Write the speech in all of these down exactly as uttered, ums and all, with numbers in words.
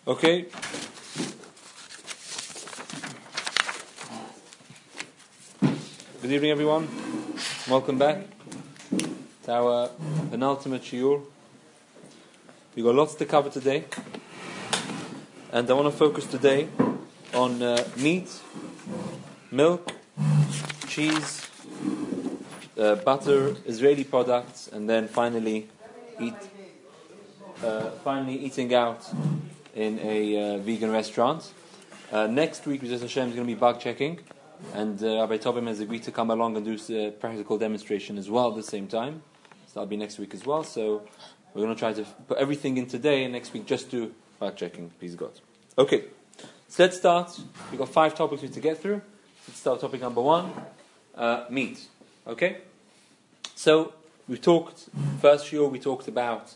Okay. Good evening, everyone. Welcome back to our penultimate shiur. We've got lots to cover today, and I want to focus today on uh, meat, milk, cheese, uh, butter, Israeli products, and then finally eat. Uh, finally eating out in a uh, vegan restaurant. Uh, next week, Rizal Hashem, is going to be bug checking, and uh, Rabbi Tobim has agreed to come along and do a practical demonstration as well at the same time. So that'll be next week as well. So we're going to try to put everything in today, and next week just do bug checking, please God. Okay, so let's start. We've got five topics we have to get through. Let's start topic number one, uh, meat. Okay? So we've talked, first shiur we talked about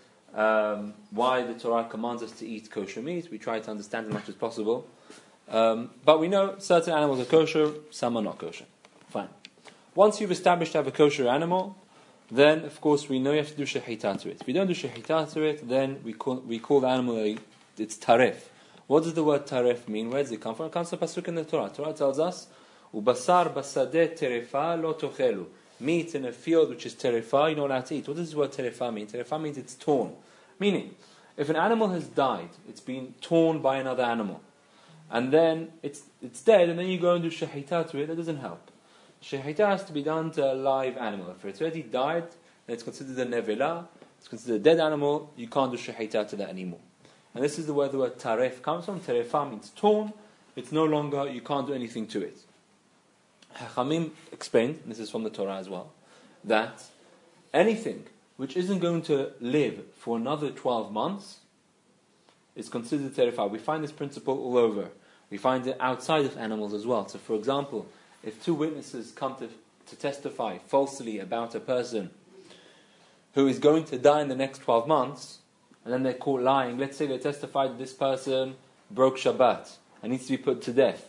Um, why the Torah commands us to eat kosher meat. We try to understand as much as possible. Um, but we know certain animals are kosher, some are not kosher. Fine. Once you've established to have a kosher animal, then of course we know you have to do shechita to it. If we don't do shechita to it, then we call, we call the animal, a, it's taref. What does the word taref mean? Where does it come from? It comes from a pasuk in the Torah. Torah tells us, "Ubasar basadeh terefa lo tochelu." Meat in a field which is terefa, you're not allowed to eat. What does the word terefa mean? Terefa means it's torn. Meaning, if an animal has died, it's been torn by another animal, and then it's it's dead, and then you go and do shechita to it, that doesn't help. Shechita has to be done to a live animal. If it's already died, then it's considered a nevela, it's considered a dead animal, you can't do shechita to that anymore. And this is the where the word taref comes from. Terefa means torn, it's no longer, you can't do anything to it. Chachamim explained, and this is from the Torah as well, that anything which isn't going to live for another twelve months is considered terefa. We find this principle all over. We find it outside of animals as well. So for example, if two witnesses come to, to testify falsely about a person who is going to die in the next twelve months, and then they're caught lying, let's say they testified that this person broke Shabbat and needs to be put to death.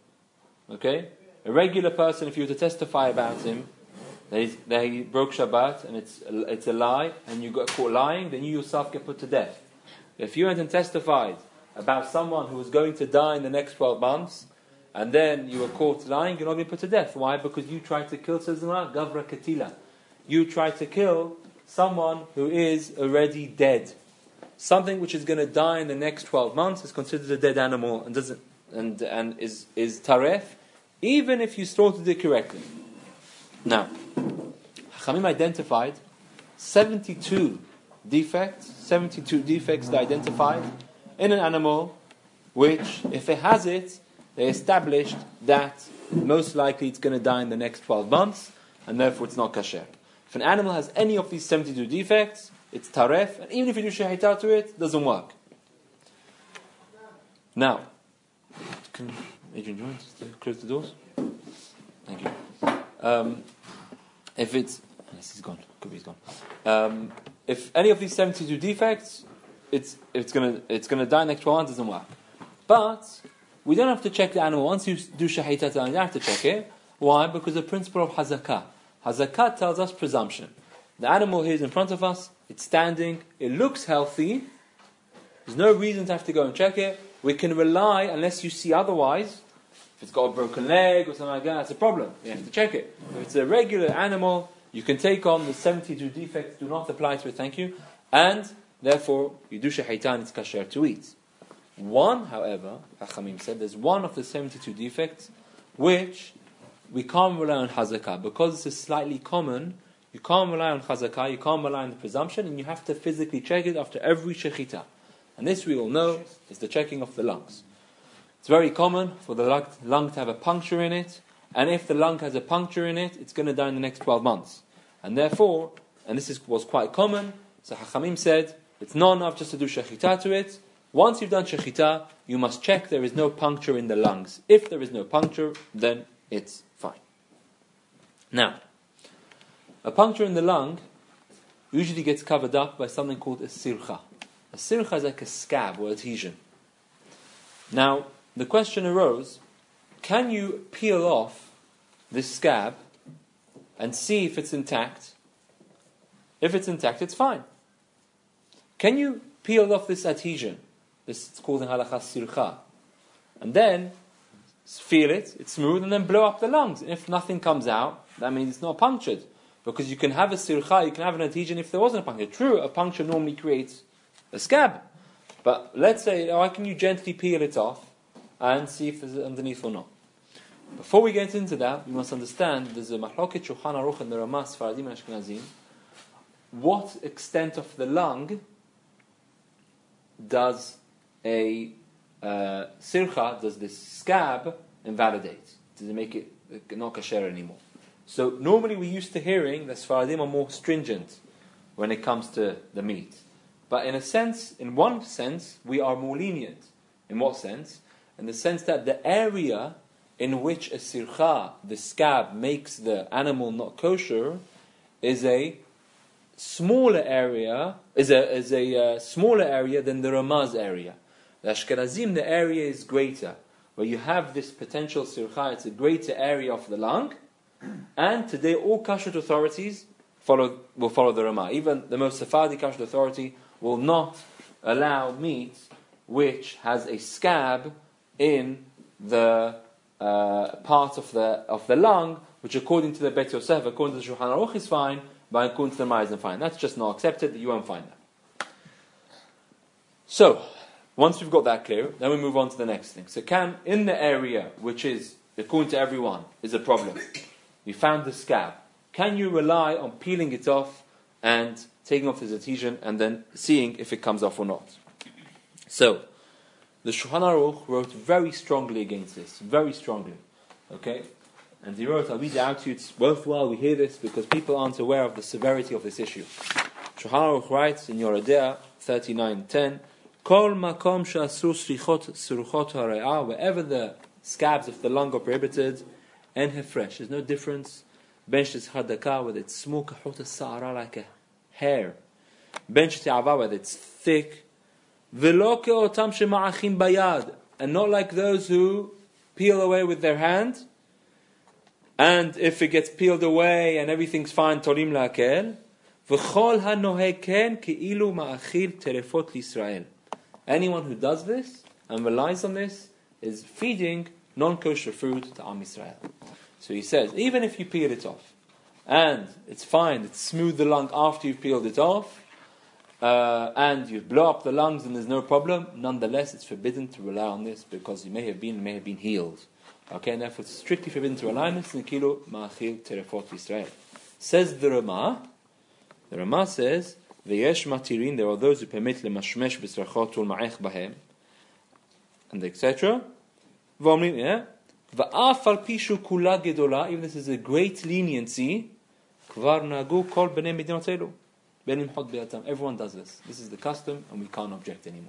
Okay? A regular person, if you were to testify about him, that, that he broke Shabbat and it's a, it's a lie, and you got caught lying, then you yourself get put to death. If you went and testified about someone who was going to die in the next twelve months, and then you were caught lying, you're not being put to death. Why? Because you tried to kill Gavra Katila. You tried to kill someone who is already dead. Something which is going to die in the next twelve months is considered a dead animal and doesn't and and is is taref, even if you slaughtered it correctly. Now, Chachamim identified seventy-two defects, seventy-two defects they identified in an animal, which, if it has it, they established that most likely it's going to die in the next twelve months, and therefore it's not kasher. If an animal has any of these seventy-two defects, it's taref, and even if you do shehita to it, it doesn't work. Now, can Adrian join us to close the doors? Thank you. Um, if it's, unless he's gone, could be he's gone. Um, if any of these seventy-two defects, it's it's gonna it's gonna die next twelve months, doesn't work. But we don't have to check the animal once you do shahita. You don't have to check it. Why? Because the principle of hazakah. Hazakah tells us presumption. The animal here is in front of us. It's standing. It looks healthy. There's no reason to have to go and check it. We can rely, unless you see otherwise. If it's got a broken leg or something like that, that's a problem. You have to check it. If it's a regular animal, you can take on the seventy-two defects, do not apply to it, thank you, and therefore you do shahita and it's kasher to eat. One, however, Hachamim said, there's one of the seventy-two defects which we can't rely on hazakah. Because this is slightly common, you can't rely on hazakah, you can't rely on the presumption, and you have to physically check it after every shechita. And this we all know is the checking of the lungs. It's very common for the lung to have a puncture in it, and if the lung has a puncture in it, it's going to die in the next twelve months. And therefore, and this is, was quite common, so Hachamim said, it's not enough just to do shechita to it. Once you've done shechita, you must check there is no puncture in the lungs. If there is no puncture, then it's fine. Now, a puncture in the lung usually gets covered up by something called a sircha. A sircha is like a scab or adhesion. Now, the question arose, can you peel off this scab and see if it's intact? If it's intact, it's fine. Can you peel off this adhesion This is called in halakha sircha. And then feel it, it's smooth, and then blow up the lungs. And if nothing comes out, that means it's not punctured. Because you can have a sircha, you can have an adhesion if there wasn't a puncture. True, a puncture normally creates a scab. But let's say, oh, can you gently peel it off and see if there's underneath or not? Before we get into that, we must understand there's a mahloket Shulchan Aruch and the Ramah, Sfaradim and Ashkenazim. What extent of the lung does a uh, sircha, does this scab invalidate? Does it make it not kasher anymore? So normally we're used to hearing that Sfaradim are more stringent when it comes to the meat. But in a sense, in one sense, we are more lenient. In what sense? In the sense that the area in which a sircha, the scab, makes the animal not kosher, is a smaller area, is a is a uh, smaller area than the Ramaz area. The Ashkenazim, the area is greater. Where you have this potential sircha, it's a greater area of the lung. And today all kashrut authorities follow will follow the Ramah. Even the most Sephardi kashrut authority will not allow meat which has a scab in the uh, part of the of the lung, which according to the Bet Yosef, according to the Shulchan Aruch is fine, but according to the Ramah isn't fine. That's just not accepted. You won't find that. So, once we've got that clear, then we move on to the next thing. So, can in the area which is according to everyone is a problem, you found the scab. Can you rely on peeling it off and taking off the adhesion and then seeing if it comes off or not? So, the Shulchan Aruch wrote very strongly against this, very strongly. Okay? And he wrote, I'll read it out to you, it's worthwhile we hear this because people aren't aware of the severity of this issue. Shulchan Aruch writes in Yoreh De'ah thirty-nine ten, Kol makom she'asur srichot suruchot hare'ah, wherever the scabs of the lung are prohibited, and hefresh, there's no difference. Ben sh'tzchadaka, whether it's small, kahot sa'ara, like a hair. Ben sh'te'ava, whether it's thick. V'lo ke'otam shema'achim bayad, and not like those who peel away with their hand. And if it gets peeled away and everything's fine, torim la'akel. V'chol ha'nohe ken ke'ilu ma'achil terefot l'Yisrael. Anyone who does this and relies on this is feeding non-kosher food to Am Yisrael. So he says, even if you peel it off, and it's fine, it's smooth the lung after you've peeled it off, uh, and you blow up the lungs and there's no problem, nonetheless it's forbidden to rely on this because you may have been may have been healed. Okay, and therefore it's strictly forbidden to rely on this. Nikilu ma'achil terefot Yisrael. Says the Ramah, the Ramah says, V'yesh matirin, there are those who permit lemashmesh b'srachot ulma'ech bahem, and et cetera. V'omrim, yeah. V'af al pishu kula gedola, even this is a great leniency, kvar nagu kol b'nei medinot elu, benim hod be'atam. Everyone does this. This is the custom, and we can't object anymore.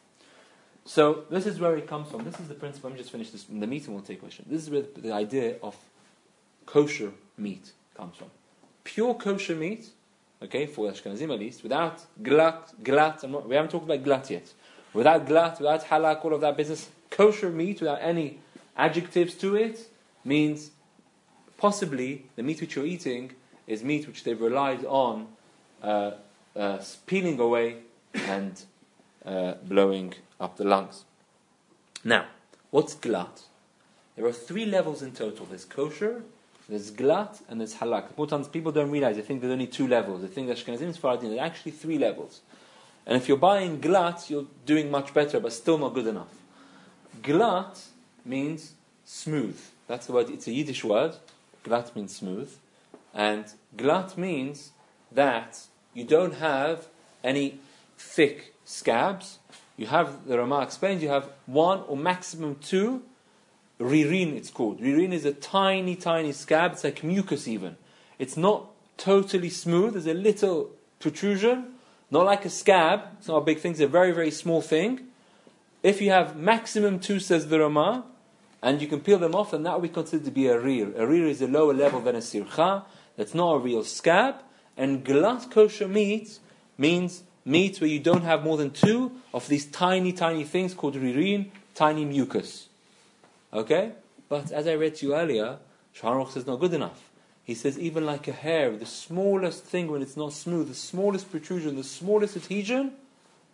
So this is where it comes from. This is the principle. Let me just finish this. In the meeting, we'll take question. This is where the idea of kosher meat comes from. Pure kosher meat, okay, for Ashkenazim at least, without glat, glat. I'm not, we haven't talked about glat yet. Without glat, without halak, all of that business. Kosher meat without any adjectives to it means possibly the meat which you're eating is meat which they've relied on uh, uh, peeling away and uh, blowing up the lungs. Now, what's glat? There are three levels in total. There's kosher, there's glat, and there's halak. More times people don't realize, they think there's only two levels. They think that Ashkenazim is Sfaradim. There are actually three levels. And if you're buying glat, you're doing much better, but still not good enough. Glat means smooth. That's the word, it's a Yiddish word. Glat means smooth. And glat means that you don't have any thick scabs. You have, the Ramah explains, you have one or maximum two ririn, it's called. Ririn is a tiny, tiny scab. It's like mucus even. It's not totally smooth. There's a little protrusion. Not like a scab. It's not a big thing. It's a very, very small thing. If you have maximum two, says the Ramah, and you can peel them off, then that would be considered to be a rir. A rir is a lower level than a sircha. That's not a real scab. And glat kosher meat means meat where you don't have more than two of these tiny, tiny things called ririn, tiny mucus. Okay? But as I read to you earlier, Shulchan Aruch says not good enough. He says even like a hair, the smallest thing when it's not smooth, the smallest protrusion, the smallest adhesion,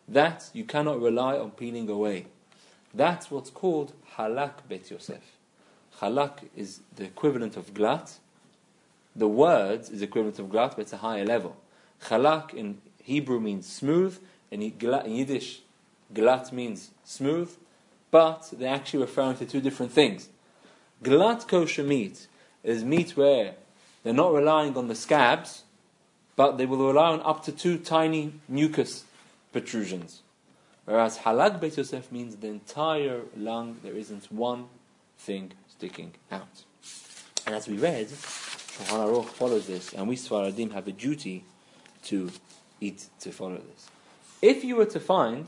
that you cannot rely on peeling away. That's what's called halak bet Yosef. Halak is the equivalent of glat. The words is equivalent of glat, but it's a higher level. Halak in Hebrew means smooth, and in Yiddish, glat means smooth, but they're actually referring to two different things. Glat kosher meat is meat where they're not relying on the scabs, but they will rely on up to two tiny mucus protrusions. Whereas halak bet Yosef means the entire lung, there isn't one thing sticking out. And as we read, Shulchan Aruch follows this, and we Sfaradim have a duty to eat, to follow this. If you were to find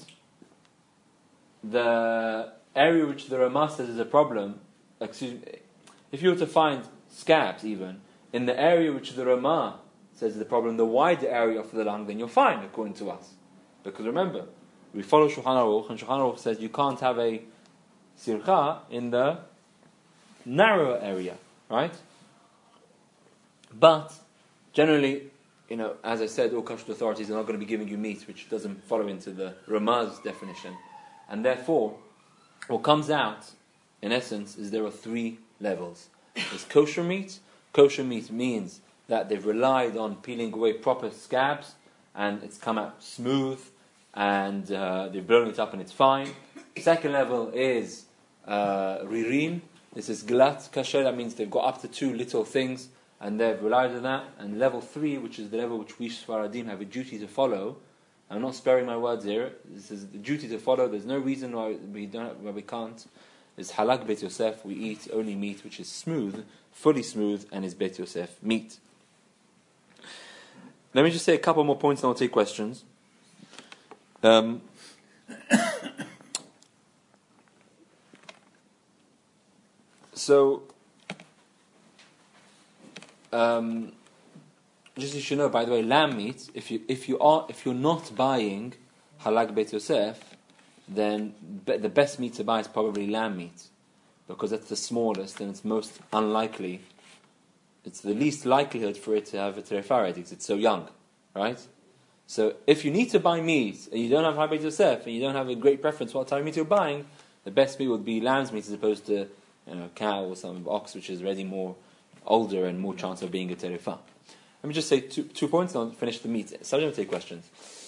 the area which the Ramah says is a problem, excuse me, if you were to find scabs even, in the area which the Ramah says is the problem, the wider area of the lung, then you're fine according to us. Because remember, we follow Shulchan Aruch, and Shulchan Aruch says you can't have a sircha in the narrower area, right? But generally, you know, as I said, all kashrut authorities are not going to be giving you meat which doesn't follow into the Ramah's definition, and therefore, what comes out, in essence, is there are three levels. There's kosher meat. Kosher meat means that they've relied on peeling away proper scabs, and it's come out smooth, and uh, they've blown it up and it's fine. Second level is uh, ririn. This is glat kasher. That means they've got up to two little things, and they've relied on that. And level three, which is the level which we Sfaradim have a duty to follow. I'm not sparing my words here. This is the duty to follow. There's no reason why we don't, why we can't. Is halak bet Yosef. We eat only meat which is smooth, fully smooth, and is bet Yosef meat. Let me just say a couple more points, and I'll take questions. Um, so, um, just so you should know, by the way, lamb meat. If you if you are if you're not buying halak bet Yosef, then be, the best meat to buy is probably lamb meat, because that's the smallest and it's most unlikely. It's the least likelihood for it to have a terefa because it's so young, right? So if you need to buy meat and you don't have halak bet Yosef and you don't have a great preference for what type of meat you're buying, the best meat would be lamb's meat as opposed to, you know, cow or some ox, which is already more older and more chance of being a terefa. Let me just say two, two points and I'll finish the meat. So I'm going to take questions.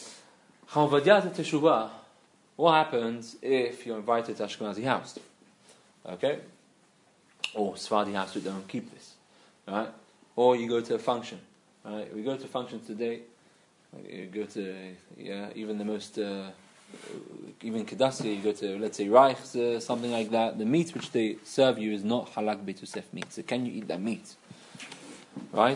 What happens if you're invited to Ashkenazi house? Okay? Or Sephardi house who don't keep this. Right? Or you go to a function. Right? We go to functions today. You go to, yeah, even the most, uh, even Kedassia, you go to, let's say, Reichs, uh, something like that. The meat which they serve you is not halak bet Yosef meat. So can you eat that meat? Right?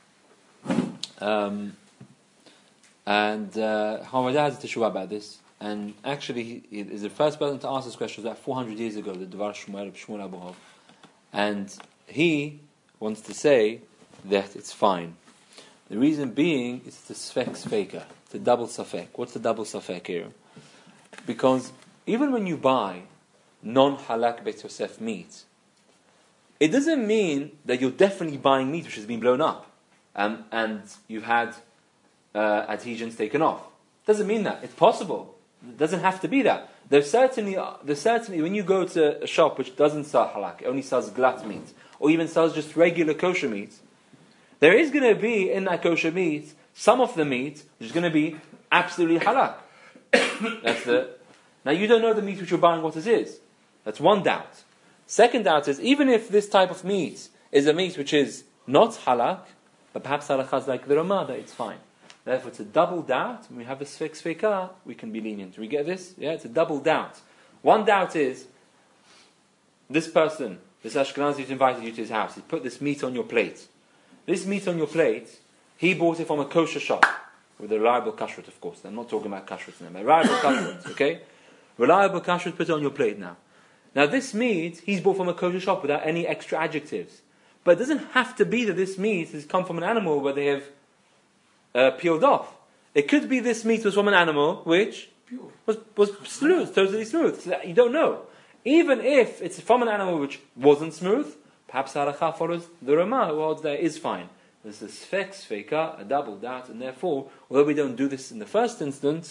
Um, and Hamadah uh, has a teshuvah about this. And actually, he is the first person to ask this question was about four hundred years ago, the Dvar Shmuel, Shmuel Abuhov. And he wants to say that it's fine. The reason being is the sfek sfeika, the double safek. What's the double safek here? Because even when you buy non-halak bet Yosef meat, it doesn't mean that you're definitely buying meat which has been blown up and, and you've had uh, adhesions taken off. It doesn't mean that. It's possible. It doesn't have to be that. There's certainly, there's certainly when you go to a shop which doesn't sell halak, it only sells glat meat, or even sells just regular kosher meat, there is going to be in that kosher meat some of the meat which is going to be absolutely halak. That's the. Now you don't know the meat which you're buying what it is. That's one doubt. Second doubt is even if this type of meat is a meat which is not halak, but perhaps halakha is like the Ramah, it's fine. Therefore, it's a double doubt. When we have a sfek sfeika, we can be lenient. Do we get this? Yeah, it's a double doubt. One doubt is this person, this Ashkenazi who's invited you to his house, he put this meat on your plate. This meat on your plate, he bought it from a kosher shop with a reliable kashrut, of course. I'm not talking about kashrut now. Reliable kashrut, okay? Reliable kashrut, put it on your plate now. Now, this meat he's bought from a kosher shop without any extra adjectives. But it doesn't have to be that this meat has come from an animal where they have Uh, peeled off. It could be this meat was from an animal which was, was smooth, totally smooth. So that you don't know. Even if it's from an animal which wasn't smooth, perhaps halakha follows the Ramah, who holds that is fine. There's a sfek sfeika, a double doubt, and therefore, although we don't do this in the first instance,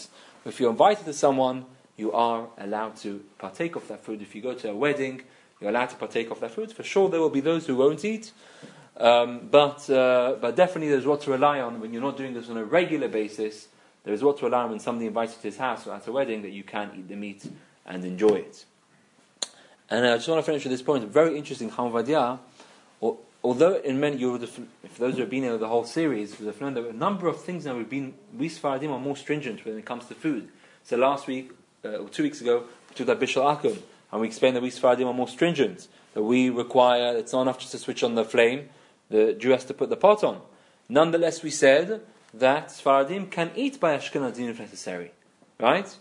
If you're invited to someone, you are allowed to partake of that food. If you go to a wedding, you're allowed to partake of that food. For sure, there will be those who won't eat, um, but uh, but definitely there's what to rely on when you're not doing this on a regular basis. There is what to rely on when somebody invites you to his house or at a wedding, that you can eat the meat and enjoy it. And I just want to finish with this point. Very interesting. Chacham Ovadia, although in many, you would have, if those who have been here the whole series, would have learned there were a number of things that we've been, we Sfaradim are more stringent when it comes to food. So last week, uh, or two weeks ago, we took that Bishul Akum, and we explained that we Sfaradim are more stringent. That we require, it's not enough just to switch on the flame, the Jew has to put the pot on. Nonetheless, we said that Sfaradim can eat by Ashkenazim if necessary. Right?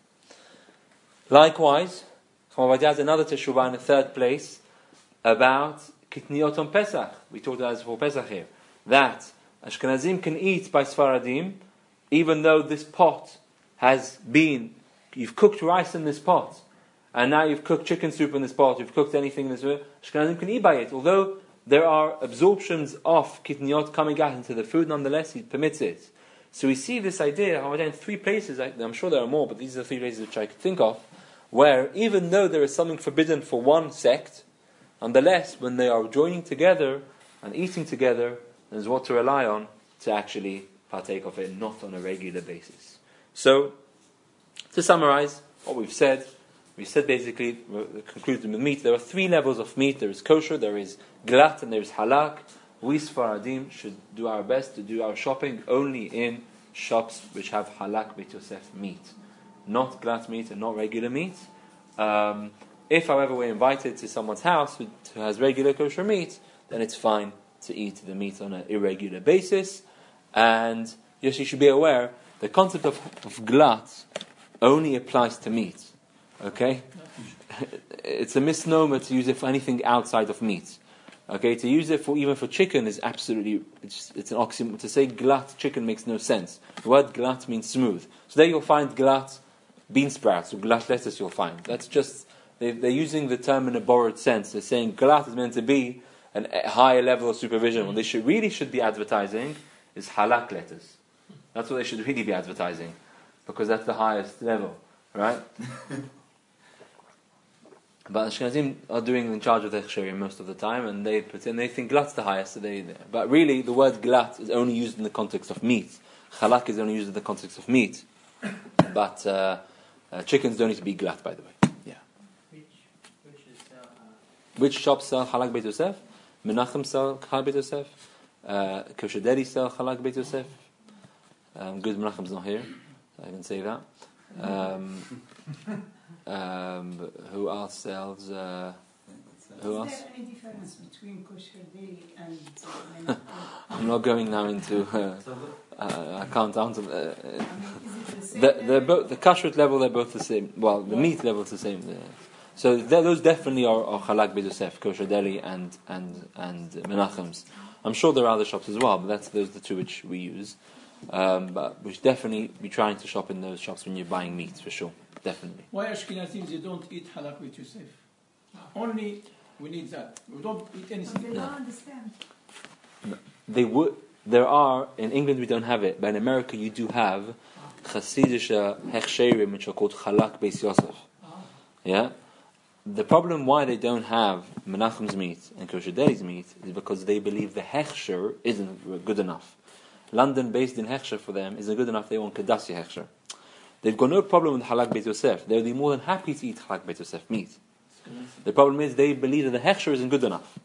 Likewise, Chacham Ovadia has another teshuvah in the third place about Kitniot on Pesach. We talked about this before Pesach here. That Ashkenazim can eat by Sfaradim, even though this pot has been, you've cooked rice in this pot, and now you've cooked chicken soup in this pot, you've cooked anything in this way, Ashkenazim can eat by it. Although there are absorptions of Kitniot coming out into the food, nonetheless, he permits it. So we see this idea, in three places, I'm sure there are more, but these are the three places which I could think of, where even though there is something forbidden for one sect, nonetheless, when they are joining together and eating together, there's what to rely on to actually partake of it, not on a regular basis. So, to summarize what we've said, we said basically, concluded with meat, there are three levels of meat. There is kosher, there is glat, and there is halak. We Sfaradim should do our best to do our shopping only in shops which have halak Beit Yosef meat. Not glat meat and not regular meat. Um, if, however, we're invited to someone's house who, who has regular kosher meat, then it's fine to eat the meat on an irregular basis. And yes, you should be aware, the concept of, of glat only applies to meat. Okay? It's a misnomer to use it for anything outside of meat. Okay, to use it for even for chicken is absolutely, it's, it's an oxymoron. To say glat chicken makes no sense. The word glat means smooth. So there you'll find glat bean sprouts or glat lettuce you'll find. That's just, they, they're using the term in a borrowed sense. They're saying glat is meant to be an, a higher level of supervision. What they should really should be advertising is halak lettuce. That's what they should really be advertising, because that's the highest level, right? But Ashkenazim are doing in charge of the hechsherim most of the time, and they pretend they think glat's the highest. So they, but really, the word glat is only used in the context of meat. Chalak is only used in the context of meat. But uh, uh, chickens don't need to be glat, by the way. Yeah. Which which is uh, Which shops sell halak Beit Yosef? Menachem sell halak Beit Yosef. Uh, Kosher Deli sell halak Beit Yosef. Um, good, Menachem's not here, so I can say that. Um, um, who else sells? Uh, who else? Is there any difference between kosher deli and uh, I'm not going now into. Uh, uh, I can't answer. Uh, I mean, is it the same? the, they're both the kashrut level. They're both the same. Well, the meat level is the same. Yeah. So those definitely are, are halak Beit Yosef, Kosher Deli, and and and Menachem's. I'm sure there are other shops as well, but that's those are the two which we use. Um, but we should definitely be trying to shop in those shops when you're buying meat, for sure. Definitely. Why Ashkenazim they don't eat halak Beit Yosef? Only we need that. We don't eat They anything. don't No. understand. They would. There are in England we don't have it, but in America you do have Chasidische hechsherim which are called halak Beit Yosef. Yeah. The problem why they don't have Menachem's meat and Kosher Deli's meat is because they believe the hechsher isn't good enough. London based in hechsher for them isn't good enough. They want Kedasi hechsher. They've got no problem with halak Beit Yosef. They'll be more than happy to eat halak Beit Yosef meat. The problem is they believe that the hechsher isn't good enough.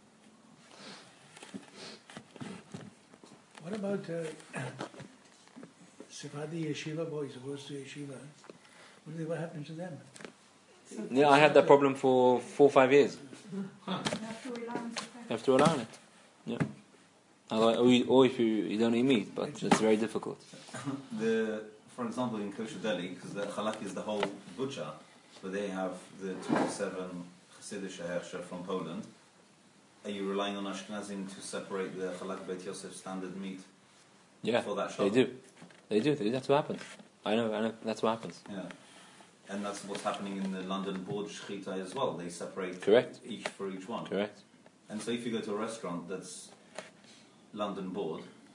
What about uh, Sephardi yeshiva boys who goes to yeshiva? What, do they, what happened to them? So Yeah, I had that problem for four or five years. you have to rely on the fact. You have to rely on it. Yeah. Otherwise- Or, you, or if you, you don't eat meat, but it's very difficult. The, for example, in Kosher Deli, because the halak is the whole butcher, but they have the twenty-seven Chasidische Herrscher from Poland. Are you relying on Ashkenazim to separate the halak Beit Yosef standard meat Yeah, for that shop? they do. They do. They do. That's what happens. I know. I know. That's what happens. Yeah. And that's what's happening in the London board shechita as well. They separate Correct. each for each one. Correct. And so if you go to a restaurant that's London board,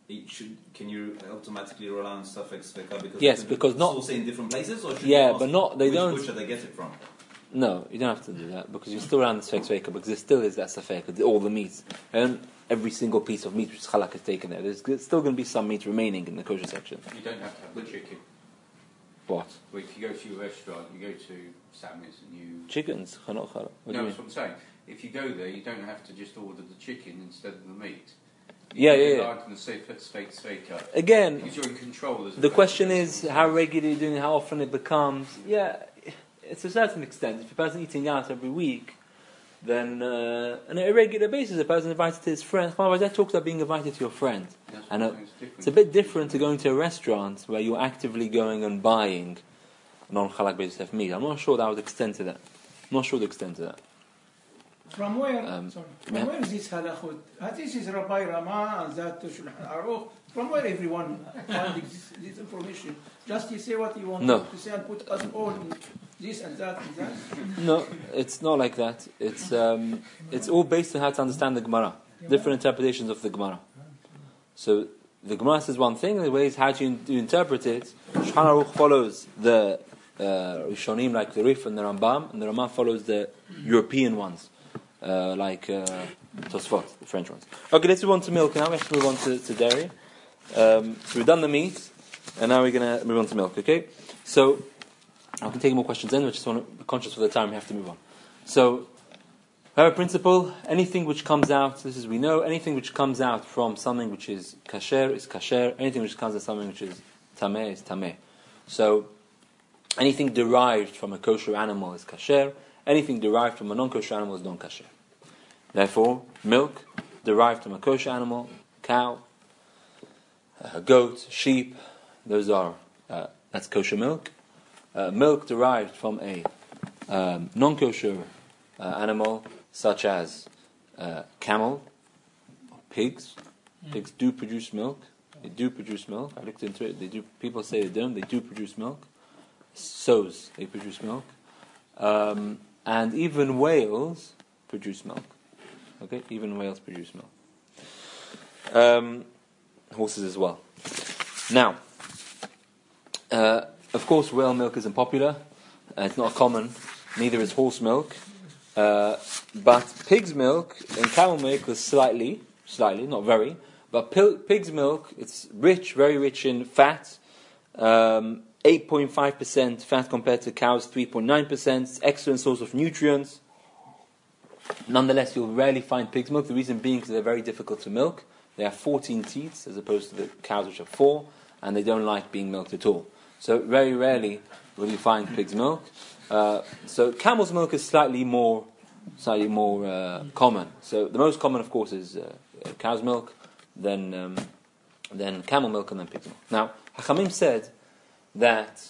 it should, can you automatically rely on suffix feka because Yes, it's because not- also in different places, or should Yeah, you ask but not- they which don't- butcher they get it from? No, you don't have to do that because you're still around the sfeik sveika because there still is that safek, all the meat. And every single piece of meat which is halak is taken there. There's g- still going to be some meat remaining in the kosher section. You don't have to have the chicken. What? Well, if you go to your restaurant, you go to Sammy's and you... Chickens? Chanot chalak. What do no, you that's mean? what I'm saying. If you go there, you don't have to just order the chicken instead of the meat. Yeah, You yeah, can yeah. rely on the safe, fake, fake cut. Again, Because you're in control. As a the question person. is how regular you're doing it, how often it becomes. Yeah, it's a certain extent. If a person eating out every week, then uh, on a regular basis, a person invited to his friend. Otherwise, that talks about being invited to your friend. That's And what uh, I'm saying, it's different. it's a bit different to going to a restaurant where you're actively going and buying non-halak basis meat. I'm not sure that would extend to that. I'm not sure the extent to that. From where? Um, sorry. From yeah. where is this halachot? Uh, This is Rabbi Rama and that Shulchan Aruch. From where everyone finding this, this information? Just you say what you want No. to say and put us all in this and that and that. No, it's not like that. It's um, it's all based on how to understand the Gemara. Different interpretations of the Gemara. So the Gemara says one thing, and the way is how to, in- to interpret it. Shulchan Aruch follows the uh, Rishonim like the Rif and the Rambam, and the Rambam follows the European ones, uh, like uh, Tosfot, the French ones. Okay, let's move on to milk now. We have to move on to, to dairy. Um, so we've done the meat, and now we're going to move on to milk. Okay, so I can take more questions in. I just want to be conscious of the time. We have to move on. So, we have a principle: anything which comes out, this is we know, anything which comes out from something which is kasher is kasher. Anything which comes out of something which is tameh is tameh. So, anything derived from a kosher animal is kasher. Anything derived from a non-kosher animal is non-kasher. Therefore, milk derived from a kosher animal, cow, uh, goat, sheep, those are uh, that's kosher milk. Uh, milk derived from a um, non-kosher uh, animal, such as uh, camel, or pigs. Pigs do produce milk. They do produce milk. I looked into it. They do. People say they don't. They do produce milk. Sows, they produce milk. Um, and even whales produce milk. Okay, even whales produce milk. Um, horses as well. Now, uh, of course, whale milk isn't popular. Uh, it's not common. Neither is horse milk. Uh, but pig's milk and camel milk is slightly, slightly, not very. But pil- pig's milk, it's rich, very rich in fat. Um, eight point five percent fat compared to cow's three point nine percent. It's excellent source of nutrients. Nonetheless, you'll rarely find pig's milk. The reason being because they're very difficult to milk. They have fourteen teats as opposed to the cows which have four, and they don't like being milked at all. So very rarely will you find pig's milk. Uh, so camel's milk is slightly more, slightly more uh, common. So the most common, of course, is uh, cow's milk, then um, then camel milk, and then pig's milk. Now, Hachamim said that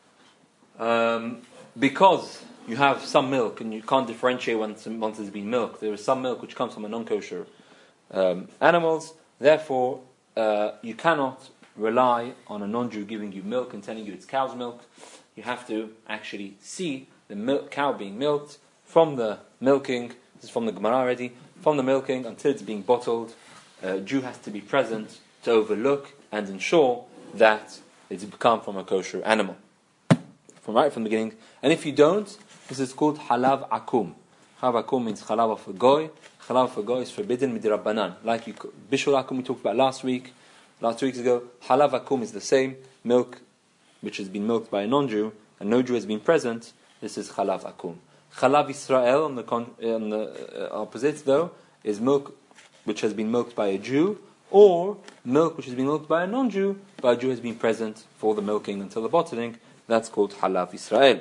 um, because you have some milk and you can't differentiate once, once it's been milked, there is some milk which comes from a non-kosher um, animals. Therefore, uh, you cannot rely on a non-Jew giving you milk and telling you it's cow's milk. You have to actually see the milk, cow being milked from the milking. This is from the Gemara already. From the milking until it's being bottled, a Jew has to be present to overlook and ensure that it's become from a kosher animal, from right from the beginning. And if you don't, this is called halav akum. Halav akum means halav of a goy. Halav of a goy is forbidden midirabbanan. Like you, bishul akum we talked about last week, last two weeks ago. Halav akum is the same milk, which has been milked by a non-Jew, and no Jew has been present. This is halav akum. Halav Israel, on the, con- on the uh, opposite, though, is milk which has been milked by a Jew, or milk which has been milked by a non-Jew, but a Jew has been present for the milking until the bottling. That's called halav Israel.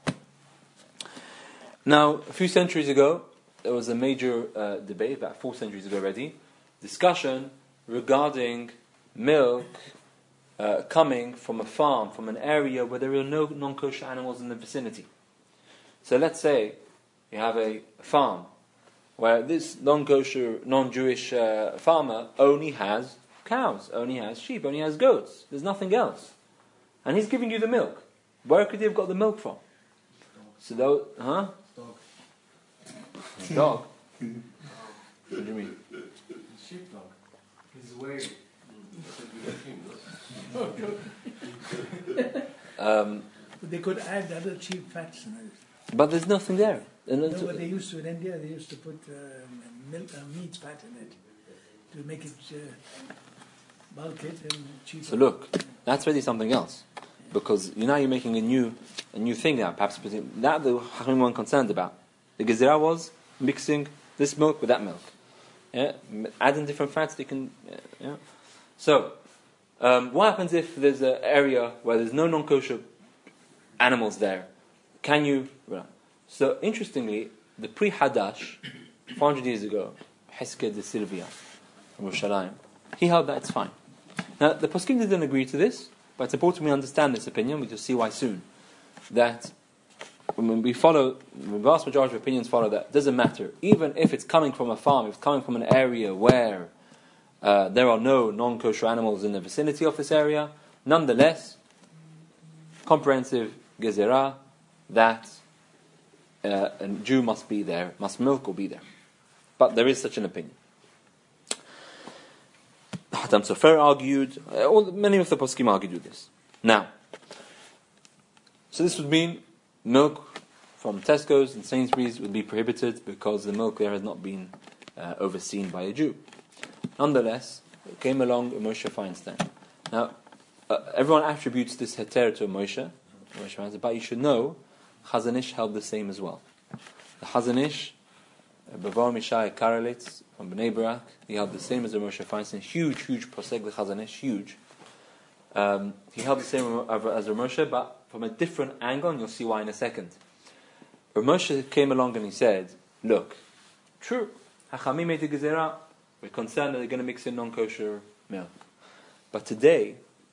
Now, a few centuries ago, there was a major uh, debate, about four centuries ago already, discussion regarding milk uh, coming from a farm, from an area where there are no non-kosher animals in the vicinity. So let's say you have a farm where this non-kosher, non-Jewish uh, farmer only has cows, only has sheep, only has goats. There's nothing else. And he's giving you the milk. Where could he have got the milk from? So that, huh? Dog. Dog? What do you mean? Sheepdog. He's wearing. Um, But they could add other cheap fats in it. but there's nothing there. And You it's- know what they used to in India? They used to put um, milk, uh, meat fat in it to make it uh, bulk it and cheaper. So look, that's really something else, because you now you're making a new, a new thing now. Perhaps that the Chachamim weren't concerned about. The gezerah was mixing this milk with that milk, yeah, adding different fats. They can, yeah. So, um, what happens if there's an area where there's no non-kosher animals there? Can you? Well, so interestingly, the pre-Hadash, four hundred years ago, Hesked de Silvia from Yerushalayim, he held that it's fine. Now, the Poskim didn't agree to this, but it's important we understand this opinion. We will see why soon. That when we follow, the vast majority of opinions follow that. It doesn't matter. Even if it's coming from a farm, if it's coming from an area where uh, there are no non-kosher animals in the vicinity of this area, nonetheless, comprehensive gezerah that uh, a Jew must be there, must milk or be there. But there is such an opinion. Hatam Sofer argued, uh, all, many of the poskim argued with this. Now, so this would mean milk from Tesco's and Sainsbury's would be prohibited because the milk there has not been uh, overseen by a Jew. Nonetheless, it came along Moshe Feinstein. Now, uh, everyone attributes this heter to Moshe, Moshe Feinstein, but you should know, Chazon Ish held the same as well. The Chazon Ish, Bavar Mishai Karelitz from Bnei Barak, he held the same as the Moshe Feinstein, huge, huge prosek, the Chazon Ish, huge. Um, he held the same as Rav Moshe, but from a different angle, and you'll see why in a second. Rav Moshe came along and he said, look, true, Hachamim made the gezerah, we're concerned that they're going to mix in non-kosher milk. But today,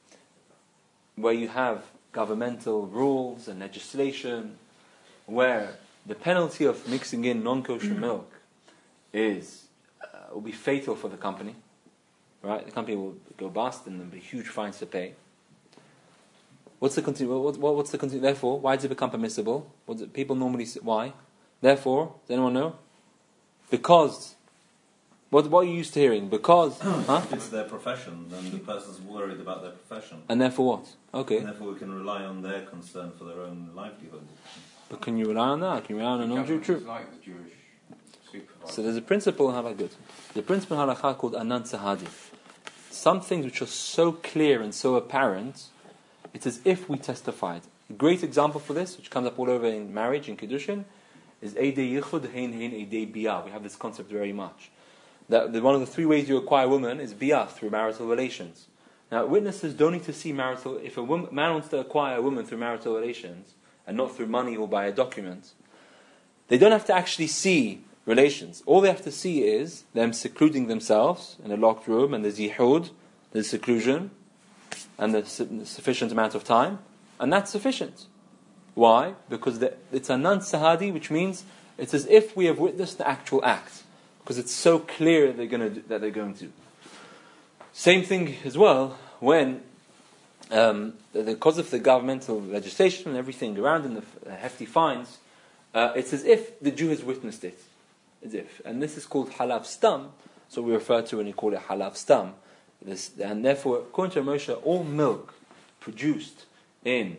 where you have governmental rules and legislation, where the penalty of mixing in non-kosher milk is uh, will be fatal for the company, right? The company will go bust and there'll be huge fines to pay. What's the continu- what, what, What's the continu- Therefore, why does it become permissible? What do people normally say, why? Therefore, does anyone know? Because. What, what are you used to hearing? Because, huh? If it's their profession, then the person's worried about their profession. And therefore what? Okay. And therefore we can rely on their concern for their own livelihood. But can you rely on that? Can you rely on a non-Jew? True. Like the Jewish supervisor. So there's a principle in halakha good. The principle in halakha called anan sahadi. Some things which are so clear and so apparent, it's as if we testified. A great example for this, which comes up all over in marriage, in Kiddushin, is Eidei Yichud, Hein Hein Eidei Biyah. We have this concept very much. That the, one of the three ways you acquire a woman is biyah, through marital relations. Now, witnesses don't need to see marital. If a woman, man wants to acquire a woman through marital relations and not through money or by a document, they don't have to actually see relations. All they have to see is them secluding themselves in a locked room, and there's yihud, there's seclusion, and there's su- sufficient amount of time, and that's sufficient. Why? Because the, it's a non-sahadi, which means it's as if we have witnessed the actual act. Because it's so clear they're going to do, that they're going to. Same thing as well when, um, because of the governmental legislation and everything around and the hefty fines, uh, it's as if the Jew has witnessed it. As if, and this is called halav stam. So we refer to when you call it halav stam. This, and therefore, according to Moshe, all milk produced in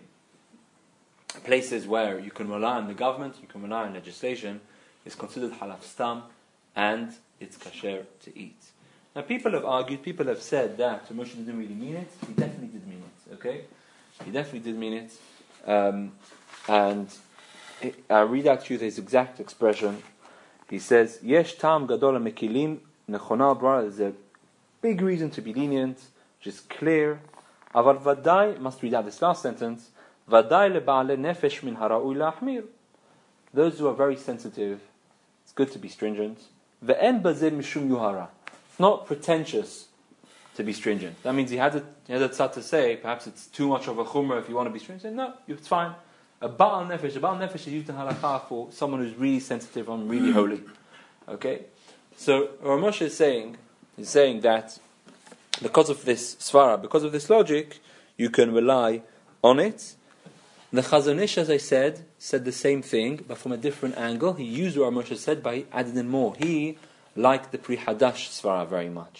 places where you can rely on the government, you can rely on legislation, is considered halav stam. And it's kasher to eat. Now, people have argued, people have said that Moshe didn't really mean it. He definitely did mean it. Okay, he definitely did mean it. Um, and it, I'll read out to you his exact expression. He says, "Yesh tam gadol mekilim nechona bra." There's a big reason to be lenient, which is clear. Aval vadai, must read out this last sentence. Vadai lebaale nefesh min haraui lahmir. Those who are very sensitive, it's good to be stringent. Ve'en bazeh mishum yuhara. It's not pretentious to be stringent. That means he had a, he had a tzad to say, perhaps it's too much of a chumrah if you want to be stringent. He said, no, it's fine. A ba'al nefesh, a ba'al nefesh is used in halakha for someone who's really sensitive and really holy. Okay? So, Rav Moshe is saying, is saying that because of this svara, because of this logic, you can rely on it. The Chazon Ish, as I said, said the same thing, but from a different angle. He used what Rav Moshe said, but he added in more. He liked the pre-Hadash Svara very much.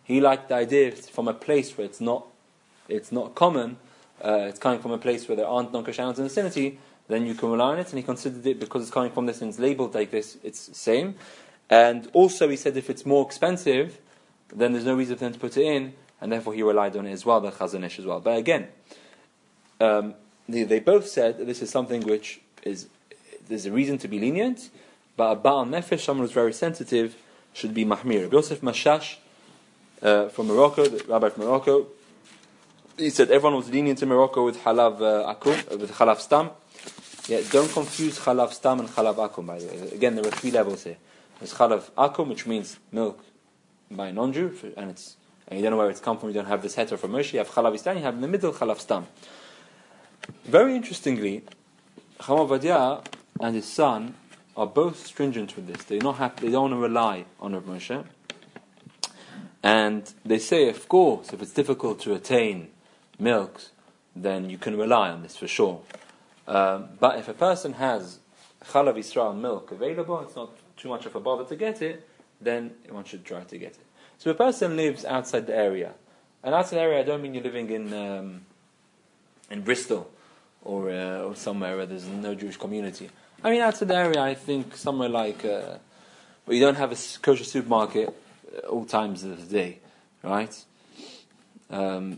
he liked the idea if it's from a place where it's not, it's not common, uh, it's coming from a place where there aren't non-kosher animals in the vicinity, then you can rely on it, and he considered it because it's coming from this and it's labelled like this, it's the same. And also he said if it's more expensive, then there's no reason for them to put it in, and therefore he relied on it as well, the Chazon Ish as well. But again, um, they, they both said that this is something which is, there's a reason to be lenient, but a Ba'al Nefesh, someone who's very sensitive, should be Mahmir. Yosef Mashash uh, from Morocco, the rabbi from Morocco, he said everyone was lenient in Morocco with Halav uh, Akum, uh, with Halav Stam. Yeah, don't confuse Chalav Stam and Chalav Akum, by the way. Again, there are three levels here. There's Chalav Akum, which means milk by a non-Jew, and it's and you don't know where it's come from, you don't have this heter from Moshe, you have Chalav Istan, you have in the middle Chalav Stam. Very interestingly, Chacham Ovadia and his son are both stringent with this. They not have, they don't want to rely on Rav Moshe. And they say, of course, if it's difficult to attain milk, then you can rely on this for sure. Um, but if a person has Chalav Yisrael milk available, it's not too much of a bother to get it, then one should try to get it. So a person lives outside the area. And outside the area, I don't mean you're living in um, in Bristol or uh, or somewhere where there's no Jewish community. I mean outside the area, I think somewhere like uh, where you don't have a kosher supermarket at all times of the day, right? Um,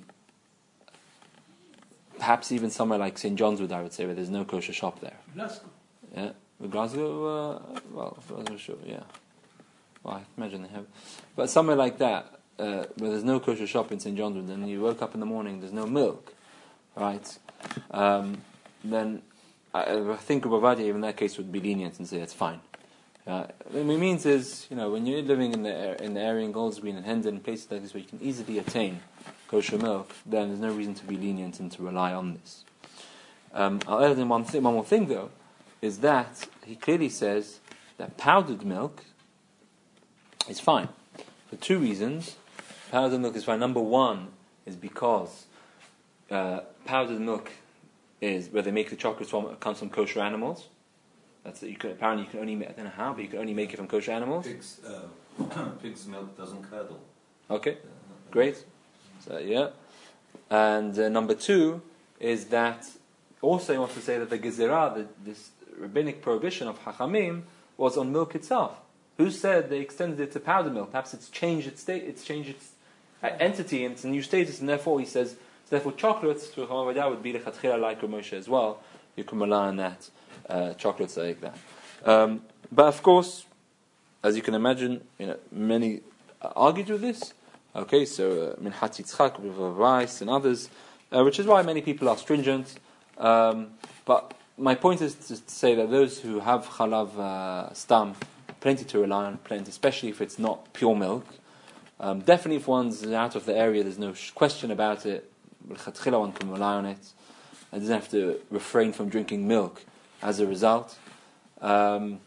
perhaps even somewhere like Saint John's Wood, I would say, where there's no kosher shop there. Glasgow. Yeah, Glasgow. Uh, well, I'm sure. Yeah. Well, I imagine they have, but somewhere like that uh, where there's no kosher shop in Saint John's Wood, and you woke up in the morning, there's no milk, right? Um, then I, I think Ovadia, even in that case, would be lenient and say it's fine. Uh, what it means is, you know, when you're living in the in the area in Gold's Green and Hendon, places like this where you can easily attain kosher milk, then there's no reason to be lenient and to rely on this. Um, I'll add in one thing, one more thing though, is that he clearly says that powdered milk is fine for two reasons. Powdered milk is fine. Number one is because uh, powdered milk is where they make the chocolates from. It comes from kosher animals. That's you can, apparently you can only make, I don't know how, but you can only make it from kosher animals. Pig's, uh, pig's milk doesn't curdle. Okay, great. So yeah, and uh, number two is that also he wants to say that the gezerah, the, this rabbinic prohibition of Hachamim, was on milk itself. Who said they extended it to powder milk? Perhaps it's changed its state, it's changed its uh, entity, and it's a new status, and therefore he says, so therefore chocolates to Chacham would be lechatchila like Rav Moshe as well. You can rely on that, uh, chocolates like that. Um, but of course, as you can imagine, you know, many uh, argued with this. Okay, so Minhat Yitzchak, Rav Rice, and others, uh, which is why many people are stringent. Um, but my point is to say that those who have chalav uh, stam, plenty to rely on, plenty, especially if it's not pure milk. Um, definitely if one's out of the area, there's no sh- question about it. One can rely on it. And doesn't have to refrain from drinking milk as a result. Um,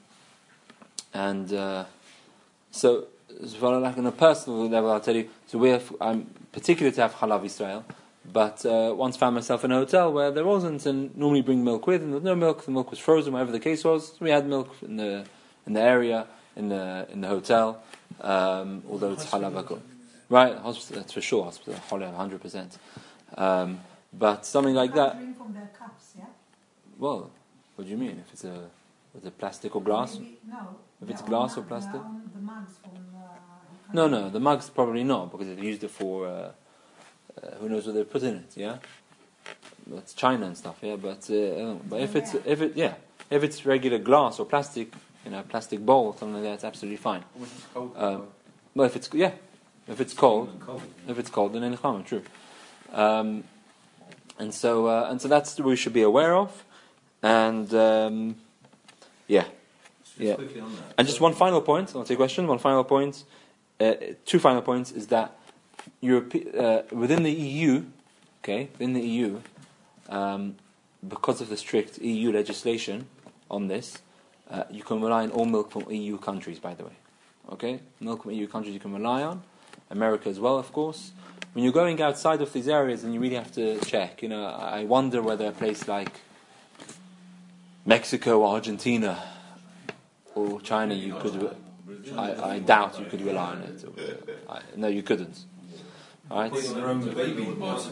and uh, so, so, like on a personal level, I'll tell you, so we have, I'm particular to have Halav Israel, but uh, once found myself in a hotel where there wasn't, and normally bring milk with, and there was no milk, the milk was frozen, whatever the case was. So we had milk in the in the area, in the in the hotel, um, although it's Halav Akum. Right, hospital, that's for sure, hospital, Halav, one hundred percent. Um, but something like that. Drink from their cups, yeah? Well, what do you mean? If it's a, is it plastic or glass? Maybe, no. If it's they're glass on- or plastic? they're on the mugs from, uh, you No, can- no, the mugs probably not, because they've used it for, uh, uh, who knows what they put in it, yeah? That's China and stuff, yeah, but, uh, but if it's, if it, yeah, if it's regular glass or plastic, you know, plastic bowl, something like that, it's absolutely fine. Which is cold. Um, well, if it's, yeah, if it's cold, Cold. if it's cold, then it's common, true. Um, and so, uh, and so that's what we should be aware of, and, um, yeah. Just Yeah. quickly on that. And just one final point, I'll take a question, one final point, uh, two final points, is that Europe, uh, within the E U, okay, within the E U, um, because of the strict E U legislation on this, uh, you can rely on all milk from E U countries, by the way. Okay? Milk from E U countries you can rely on. America as well, of course. When you're going outside of these areas, then you really have to check. You know, I wonder whether a place like Mexico or Argentina or China, you could I, I doubt you could rely on it. I, no, you couldn't. All right. Poison their own baby. Right.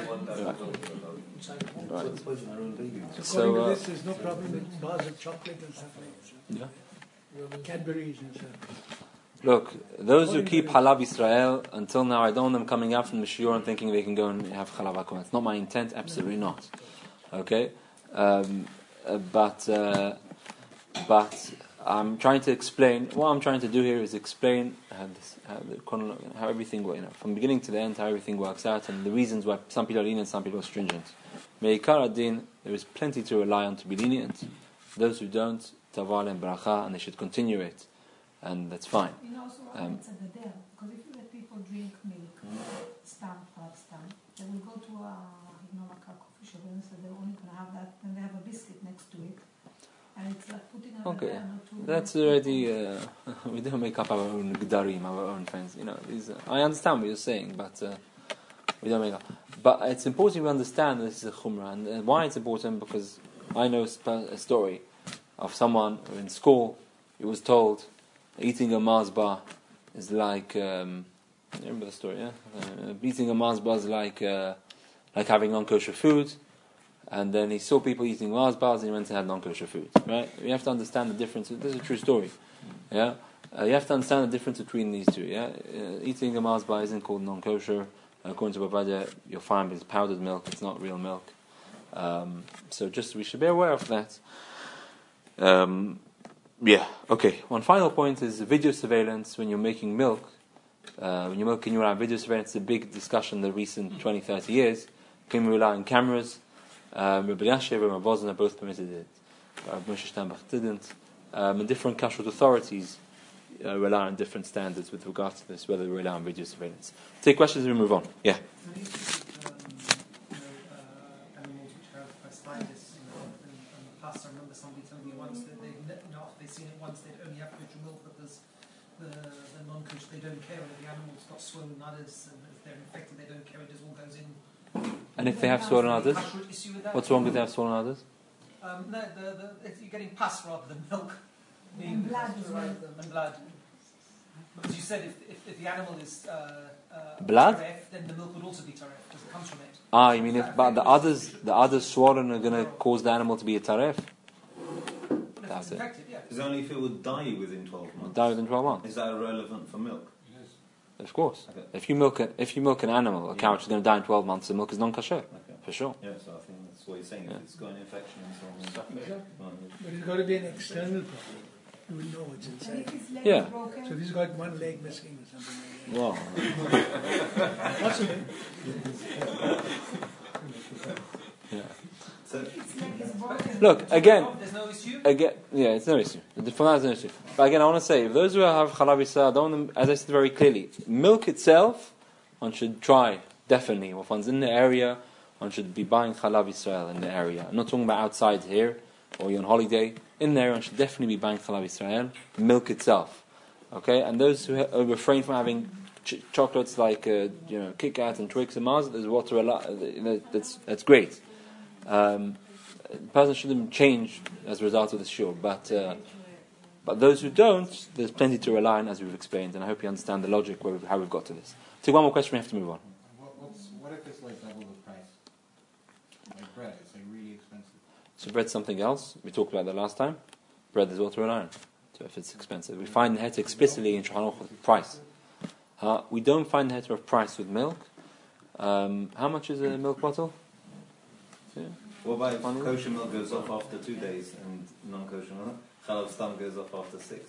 Right. According So, to uh, this, there's no problem with bars of chocolate and stuff like that. yeah. Cadbury's and stuff. Look, those who keep Halav Israel, until now, I don't want them coming out from the shiur and thinking they can go and have Halav HaKohen. It's not my intent, absolutely not. Okay? Um, uh, but, uh, but I'm trying to explain, what I'm trying to do here is explain how, this, how, the chronolo- how everything, you know, from beginning to the end, how everything works out, and the reasons why some people are lenient, some people are stringent. Me'ikar ad-din, there is plenty to rely on to be lenient. Those who don't, taval and bracha, and they should continue it. And that's fine. You know, also Um, it's a gadel, because if you let people drink milk, stam, half stam, they will go to a, you know, like a coffee shop and say they're only going to have that, and they have a biscuit next to it. And it's like putting a Okay, gadel to that's already, uh, we don't make up our own gdarim, our own things, you know, these, uh, I understand what you're saying, but uh, we don't make up. But it's important we understand this is a chumrah, and uh, why it's important, because I know a story of someone who in school, he was told, eating a Mars is like, um, you remember the story, yeah? Uh, eating a Mars is like, uh, like having non-kosher food, and then he saw people eating Mars bars and he went to have non-kosher food, right? You have to understand the difference. This is a true story, yeah? Uh, you have to understand the difference between these two, yeah? Uh, eating a Mars bar isn't called non-kosher. According to Bavaria, you'll find it's powdered milk, it's not real milk. Um, so just, we should be aware of that. Um, Yeah, okay. One final point is video surveillance when you're making milk. Uh, when you're milking your own, video surveillance is a big discussion in the recent twenty, thirty years. Can we rely on cameras? Um, Rabbi Yashiv and Rabbi Bozner both permitted it. Rabbi Moshe Steinbach didn't. Um, and different kashrut authorities uh, rely on different standards with regard to this, whether they rely on video surveillance. Take questions and we move on. Yeah. Animals which have fasciitis, you know, in, in the past, I remember somebody telling me once that they've ne- you know, after they've seen it once, they'd only have kosher milk because the, the non-kosher, they don't care whether the animal's got swollen udders, and if they're infected, they don't care, it just all goes in. And if they have swollen udders? Kashrut issue with that? What's wrong with they have swollen udders? Um, no, the, the, if you're getting pus rather than milk. And blood as well. And blood. Because you said if, if, if the animal is uh, uh, Blood? taref, then the milk would also be taref because it comes from it. Ah, you mean if but the others, the others swollen are going to cause the animal to be a taref? But if That's it's it. infected, yeah. It's only if it would die within twelve months. Die within twelve months. Is that irrelevant for milk? Of course. Okay. If you milk a, if you milk an animal, a cow Yeah. which is going to die in twelve months, the milk is non-kosher, Okay. for sure. Yeah, so I think that's what you're saying. Yeah. If it's got an infection and so on. Right. But it's got to be an external problem. You will know what's And inside. if his leg Yeah. is broken, So if he's got one leg missing or something like Wow. that. Possible. Yeah. So, his leg is broken. Look again. There's no issue? Again, yeah, it's no issue. For that, it's no issue. But again, I want to say, if those who have Chalav Yisrael, I don't want them, as I said very clearly, milk itself, one should try, definitely. If one's in the area, one should be buying Chalav Yisrael in the area. I'm not talking about outside here, or you're on holiday. In there, one should definitely be buying Chalav Yisrael, milk itself. Okay? And those who ha- refrain from having ch- chocolates like, uh, you know, Kit Kat and Twix and Mars, there's water a lot, uh, that's, that's great. Um, the person shouldn't change as a result of this shiur, but uh, but those who don't, there's plenty to rely on, as we've explained, and I hope you understand the logic where we've, how we've got to this. Take one more question, we have to move on. What, what's, what if it's like double the price? Like bread, it's like really expensive. So bread's something else. We talked about that last time. Bread is what to rely on. So if it's expensive, we find the heter explicitly in Shulchan Aruch with price. Uh, we don't find the heter of price with milk. Um, how much is a milk bottle? Yeah. what about if Funny. kosher milk goes off after two days and non-kosher milk? Chalav stam goes off after six.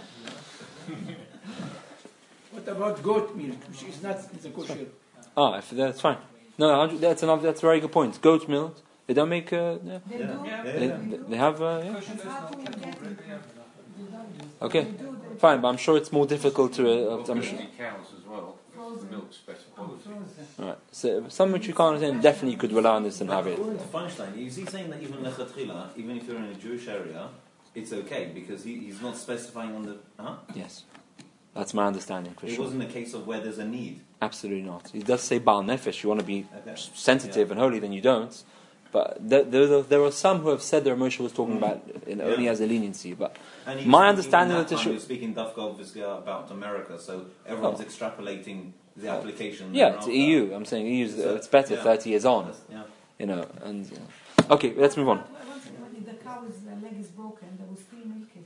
What about goat milk, which is not in the kosher? Ah, if that's fine. No, one hundred that's another. That's a very good point. Goat milk. They don't make. Uh, yeah. They Yeah. do. Yeah, They, yeah. they, they have. Uh, yeah. Kosher goes How not do we kept get all it? bread, yeah. Okay. They do, they Fine, but I'm sure it's more difficult to. Uh, I'm sure. Obviously cows as well. Frozen. Milk's better quality. Right. So something which you can't understand, definitely you could rely on this and have it. According to Feinstein, is he saying that even lechatchila, even if you're in a Jewish area, it's okay because he, he's not specifying on the. Huh? Yes. That's my understanding for It sure. wasn't a case of where there's a need. Absolutely not. It does say Baal Nefesh. You want to be Okay. sensitive Yeah. and holy, then you don't. But there, there, there are some who have said that Moshe was talking about it only Yeah. as a leniency. But And he's my speaking understanding in of that the time, issue. he's speaking Dafka obviously about America, so everyone's Oh. extrapolating the application. Yeah, thereafter. to E U. I'm saying E U. 's- So, It's better yeah. thirty years on. Yeah. You know. And uh, okay, let's move on. One second, when the cow's uh, leg is broken, they will still milk it.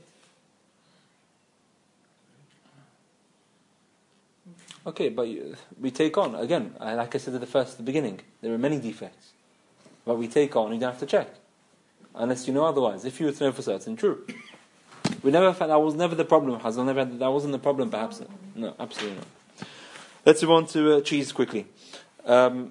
Okay, but you, we take on again. uh, Like I said at the first, the beginning, there are many defects, but we take on. You don't have to check, unless you know otherwise. If you were to know for certain, true. We never found that was never the problem. Hazal never had, that wasn't the problem. Perhaps no, absolutely not. Let's move on to uh, cheese quickly. Um,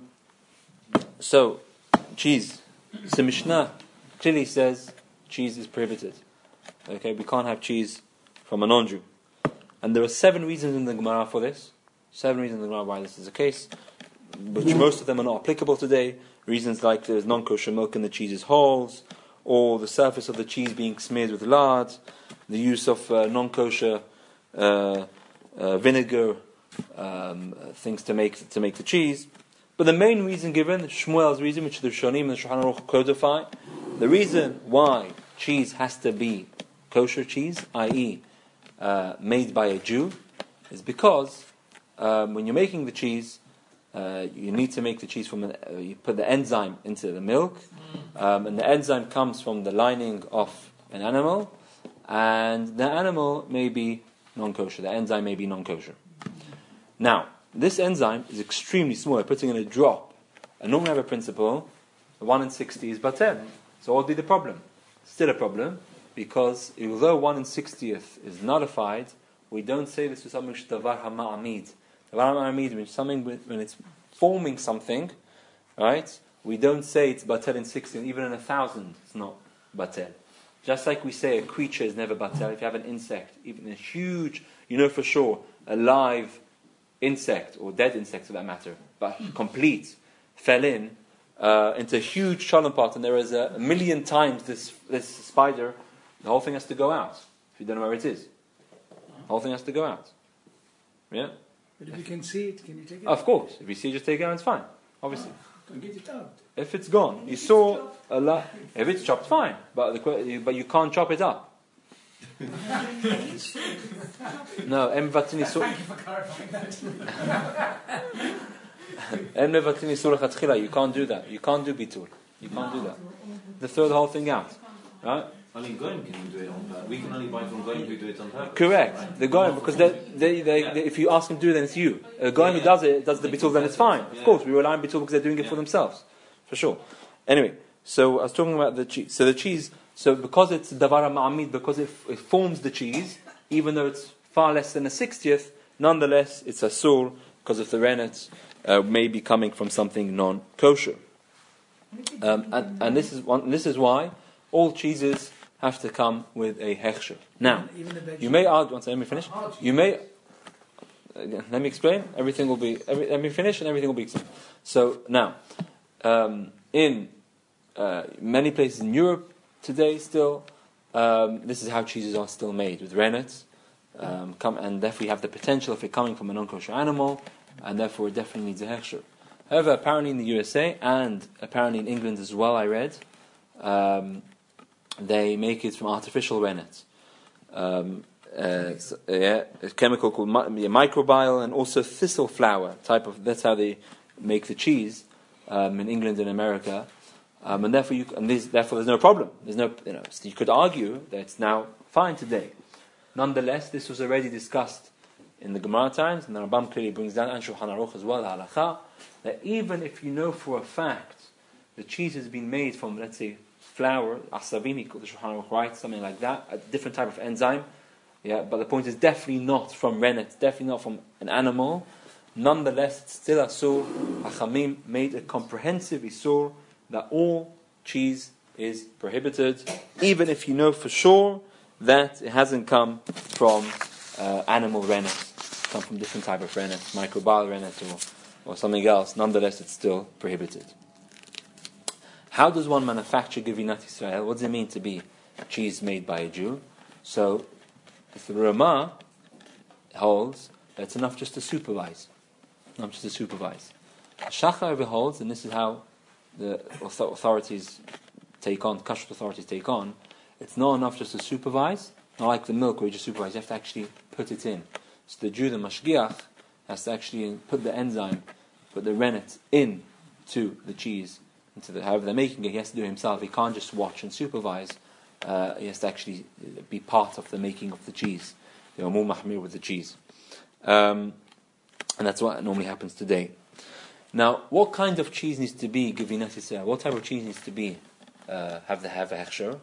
so, cheese. So Mishnah clearly says cheese is prohibited. Okay, we can't have cheese from a non-Jew, and there are seven reasons in the Gemara for this. Seven reasons in the Gemara why this is the case, which most of them are not applicable today. Reasons like there's non-kosher milk in the cheese's holes, or the surface of the cheese being smeared with lard, the use of uh, non-kosher uh, uh, vinegar, um, uh, things to make to make the cheese. But the main reason given, Shmuel's reason, which the Rishonim and the Shulchan Aruch codify, the reason why cheese has to be kosher cheese, that is, uh, made by a Jew, is because um, when you're making the cheese, uh, you need to make the cheese from an, uh, you put the enzyme into the milk, um, and the enzyme comes from the lining of an animal, and the animal may be non-kosher. The enzyme may be non-kosher. Now, this enzyme is extremely small. You're putting in a drop. And normally have a principle, one in sixty is batel. So what would be the problem? Still a problem, because although one in sixtieth is nullified, we don't say this to something which is davar hama'amid. Davar hama'amid means something when it's forming something, right? We don't say it's batel in sixty, even in a thousand, it's not batel. Just like we say a creature is never batel. If you have an insect, even a huge, you know for sure, a live insect, or dead insect for that matter, but complete, fell in uh, into a huge shalom pot, and there is a, a million times this this spider, the whole thing has to go out. If you don't know where it is, the whole thing has to go out. Yeah? But if you can see it, can you take it? Of course. If you see it, just take it out, it's fine. Obviously. Can get it out. If it's gone, you saw a lot. If it's chopped, fine. But the, que- you- but you can't chop it up. No, em vatini sur. Thank you for clarifying that. Em vatini surah chatchila. You can't do that. You can't do bitul. You can't do that. They throw the whole thing out, right? Only Goyim can do it on purpose. We can only buy from Goyim who do it on purpose. Correct. Right? The goyim, because they, they, they, they, if you ask them to do it, then it's you. A goyim who does it, does the bitul, then it's fine. Of course, we rely on bitul because they're doing it for themselves, for sure. Anyway, so I was talking about the cheese. So the cheese, so because it's davar ma'amid, because it, it forms the cheese, even though it's far less than a sixtieth, nonetheless it's a sur because of the rennet uh, may be coming from something non-kosher. Um, and, and this is one, this is why all cheeses have to come with a hechsher. Now, Even the vegetables. you may argue. One second, let me finish. You may. Again, let me explain. Everything will be. Every, let me finish, and everything will be explained. So now, um, in uh, many places in Europe today, still, um, this is how cheeses are still made with rennet, um, come, and therefore you have the potential of it coming from a non-kosher animal, and therefore it definitely needs a hechsher. However, apparently in the U S A and apparently in England as well, I read. Um, They make it from artificial rennet. Um, uh, so, yeah, a chemical called mi- yeah, microbial, and also thistle flower type of. That's how they make the cheese um, in England and America, um, and therefore, you, and this, therefore, there's no problem. There's no, you know, so you could argue that it's now fine today. Nonetheless, this was already discussed in the Gemara times, and the Rambam clearly brings down and Shulchan Aruch as well, the halakha, that even if you know for a fact the cheese has been made from, let's say, flour, asavini, the Shulchan Aruch writes, something like that, a different type of enzyme. Yeah, but the point is definitely not from rennet, definitely not from an animal. Nonetheless, it's still asur. Hachamim made a comprehensive isur that all cheese is prohibited, even if you know for sure that it hasn't come from uh, animal rennet, come from different type of rennet, microbial rennet or, or something else. Nonetheless, it's still prohibited. How does one manufacture Gevinat Israel? What does it mean to be cheese made by a Jew? So, if the Ramah holds, that's enough just to supervise. Enough just to supervise. Shachar holds, and this is how the author- authorities take on, kashrut authorities take on, it's not enough just to supervise, not like the milk where you just supervise, you have to actually put it in. So the Jew, the mashgiach, has to actually put the enzyme, put the rennet in to the cheese, into the, however they're making it, he has to do it himself. He can't just watch and supervise. Uh, he has to actually be part of the making of the cheese. They are more mahmir with the cheese. Um, and that's what normally happens today. Now, what kind of cheese needs to be Gevinat Yisrael? What type of cheese needs to be uh, have the have a hechsher?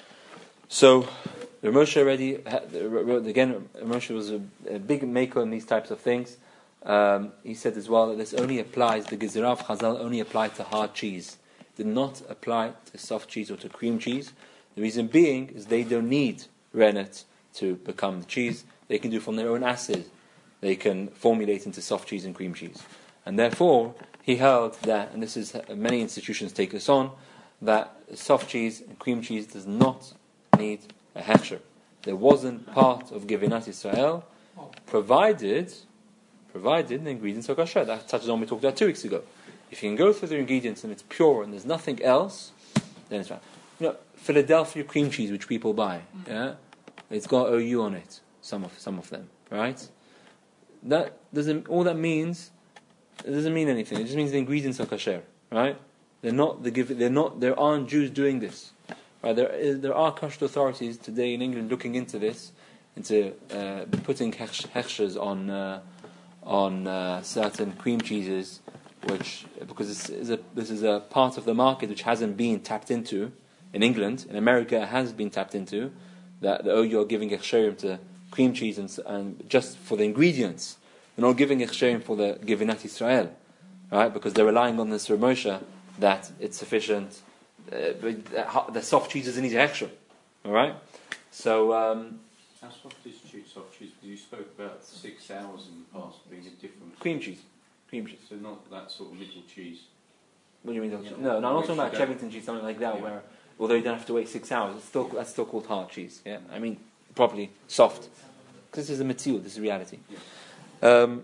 So, Moshe already again. Moshe was a, a big maker in these types of things. Um, he said as well that this only applies, the Gezerah of Chazal only applied to hard cheese, did not apply to soft cheese or to cream cheese. The reason being is they don't need rennet to become the cheese. They can do from their own acid. They can formulate into soft cheese and cream cheese. And therefore, he held that, and this is many institutions take this on, that soft cheese and cream cheese does not need a hechsher. There wasn't part of Gevinat Yisrael, provided provided the ingredients are kosher. That touches on what we talked about two weeks ago. If you can go through the ingredients and it's pure and there's nothing else, then it's fine. You know, Philadelphia cream cheese, which people buy, yeah, it's got O U on it. Some of some of them, right? That doesn't. All that means, it doesn't mean anything. It just means the ingredients are kosher, right? They're not the give. They're not. There aren't Jews doing this. Right? There is. There are kashrut authorities today in England looking into this, into uh, putting hechshers on uh, on uh, certain cream cheeses, which because this is a this is a part of the market which hasn't been tapped into in England. In America, it has been tapped into. That the, oh, you're giving hechsherim to cream cheese and, and just for the ingredients. They're not giving hechsherim for the Gevinat Yisrael, right? Because they're relying on this Rav Moshe that it's sufficient. Uh, but the soft cheese doesn't need a hechsher, all right? So um, how soft is cheese, soft cheese? Because you spoke about six hours in the past being a different cream cheese, cream cheese. So not that sort of little cheese. What do you mean? Yeah. No, no, I'm not talking about Which you Chevington cheese, something like that, Yeah. where although you don't have to wait six hours, it's still that's still called hard cheese. Yeah, I mean properly soft. Because this is a material, this is reality. Yeah. Um,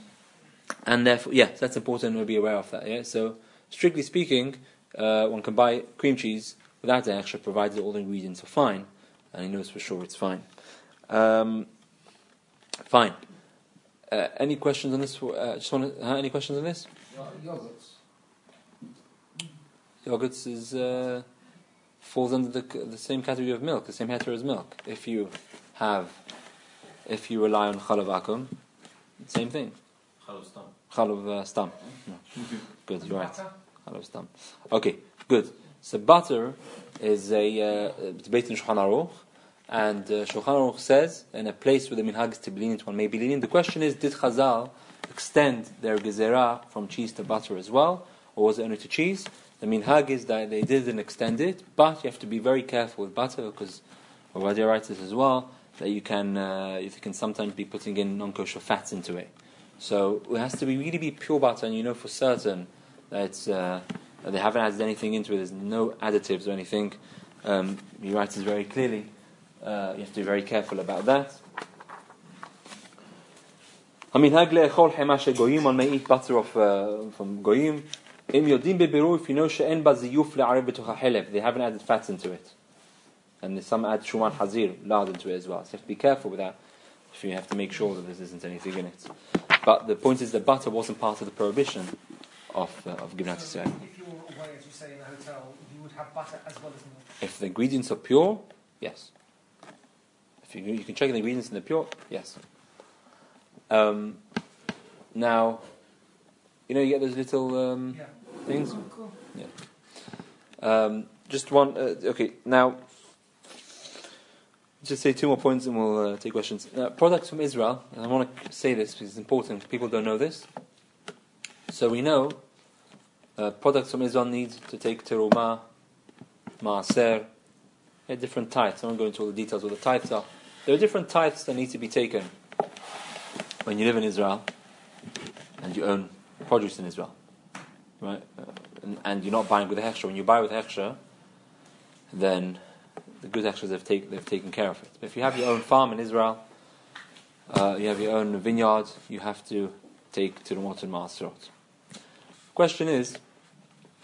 and therefore, yeah, so that's important to be aware of that. Yeah, so strictly speaking, uh, one can buy cream cheese without the hechsher, provided all the ingredients are fine, and he knows for sure it's fine. Um, fine. Uh, any questions on this? Uh, just want to, uh, any questions on this? Yogurts. Yogurts is uh, falls under the the same category of milk, the same heter as milk. If you have, if you rely on chalav akum, same thing. Chalav stam. Chalav uh, stam. No. Good, you're right. Chalav stam. Okay, good. So butter is a uh, debate in Shulchan Aruch, and uh, Shulchan Aruch says in a place where the minhag is to be lenient, one may be lenient. The question is, did Chazal extend their gezerah from cheese to butter as well, or was it only to cheese? The minhag is that they didn't extend it, but you have to be very careful with butter because Ovadia writes this as well, that you can uh, you can sometimes be putting in non-kosher fats into it. So it has to be really be pure butter, and you know for certain that it's, uh, that they haven't added anything into it. There's no additives or anything. Um, he writes this very clearly. Uh, you have to be very careful about that. I mean, one may eat butter of, uh, from goyim. If you know they haven't added fats into it. And some add shuman hazir, lard into it as well. So you have to be careful with that. If you have to make sure that there isn't anything in it. But the point is that butter wasn't part of the prohibition of uh, of Gevinat So Yisrael. if you were away, as you say, in a hotel, you would have butter as well as milk. If the ingredients are pure, yes. If you you can check the ingredients and they're pure, yes. Um, now, you know, you get those little um, Yeah. things. Oh, cool. Yeah. Um, just one. Uh, okay. Now, just say two more points, and we'll uh, take questions. Now, products from Israel. And I want to say this because it's important. People don't know this. So we know uh, products from Israel need to take teruma, maaser. There are different types. I won't go into all the details of what the types are. There are different types that need to be taken when you live in Israel and you own produce in Israel, right? Uh, and, and you're not buying with hechsher. When you buy with hechsher, then the good hechshers have take, they've taken care of it. But if you have your own farm in Israel, uh, you have your own vineyard, you have to take terumot and maaserot. Question is,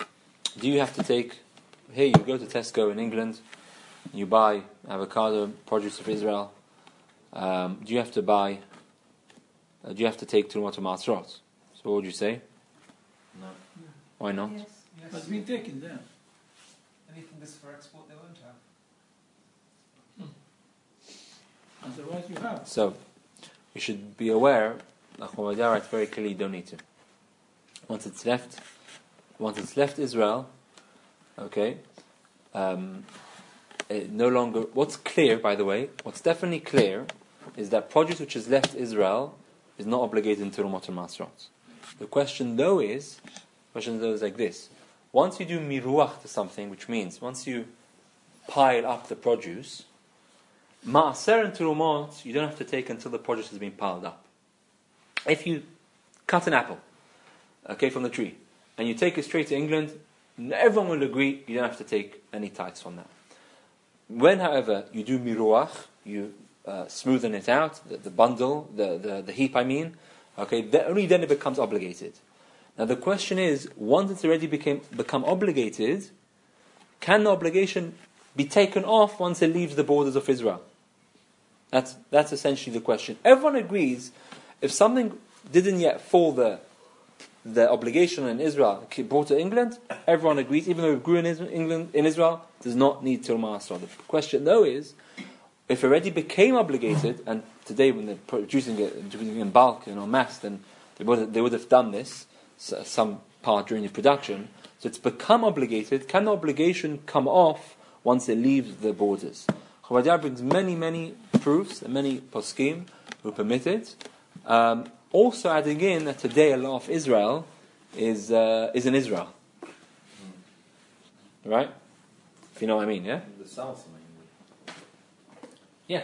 do you have to take, here you go to Tesco in England, you buy avocado, produce of Israel, um, do you have to buy, uh, do you have to take Terumot Ma'asrot? So what would you say? No. Why not? Yes. Yes. Has been taken there. Anything that's for export, they won't have. Otherwise you have. So, you should be aware, Ahmadiyya writes very clearly, you don't need to. Once it's left, once it's left Israel, okay, um, it no longer, what's clear, by the way, what's definitely clear, is that produce which has left Israel is not obligated in Terumot and Ma'asrot. The question though is, the question though is like this, once you do miruach to something, which means, once you pile up the produce, Ma'aser and Terumot, you don't have to take until the produce has been piled up. If you cut an apple, okay, from the tree, and you take it straight to England, everyone will agree you don't have to take any tithes from that. When, however, you do miruach, you uh, smoothen it out, the, the bundle, the, the, the heap, I mean, okay, then, only then it becomes obligated. Now the question is, once it's already became become obligated, can the obligation be taken off once it leaves the borders of Israel? That's that's essentially the question. Everyone agrees, if something didn't yet fall the the obligation in Israel, brought to England, everyone agrees, even though it grew in England, in Israel, does not need Terumah Asra. The question though is, if it already became obligated, and today when they're producing it, producing it in bulk, you know, mass, then they would they would have done this some part during the production. So it's become obligated. Can the obligation come off once it leaves the borders? Chavadiyar brings many, many proofs and many poskim who permit it. Um, also adding in that today a law of Israel is uh, is in Israel, right? If you know what I mean, yeah. The south, I mean. Yeah.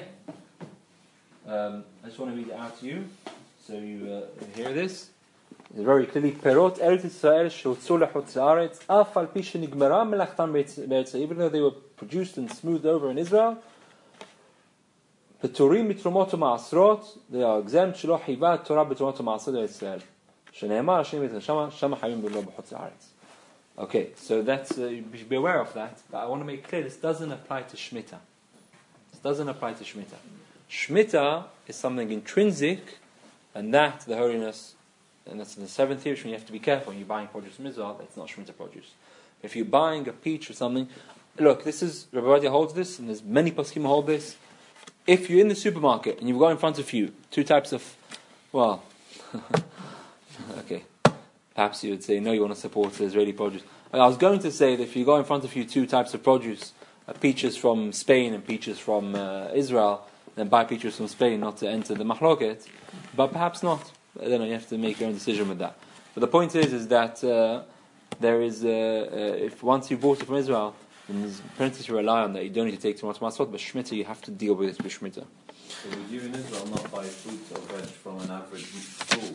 Um, I just want to read it out to you, so you uh, hear this. It's very clearly, Perot Eretz Yisrael shehutzou lechutz haaretz, af al pi shenigmara melachtam be'eretz, even though they were produced and smoothed over in Israel, Peturim mitrumot u'ma'asrot, they are exempt, shelo chiva Torah betrumot u'ma'asrot Eretz Yisrael. Shene'emar Hashem et Shama Shama Hayim b'lo b'chutz haaretz. Okay, so that's uh, you should be aware of that. But I want to make clear this doesn't apply to Shemitah. This doesn't apply to Shemitah. Shemitah is something intrinsic, and that the holiness. And that's in the seventh year, when you have to be careful when you're buying produce from Israel, that's not Shemitah produce. If you're buying a peach or something, look, this is, Rabbi Ovadia holds this, and there's many poskim who hold this. If you're in the supermarket, and you've got in front of you two types of, well, okay, perhaps you would say, no, you want to support the Israeli produce. But I was going to say that if you got in front of you two types of produce, uh, peaches from Spain and peaches from uh, Israel, then buy peaches from Spain, not to enter the mahloket, but perhaps not. I don't know, you have to make your own decision with that. But the point is, is that uh, there is, uh, uh, if once you bought it from Israel, then there's plenty to rely on that. You don't need to take Terumot Ma'asrot, but Shemitah, you have to deal with it with Shemitah. So would you in Israel not buy fruit or veg from an average stall?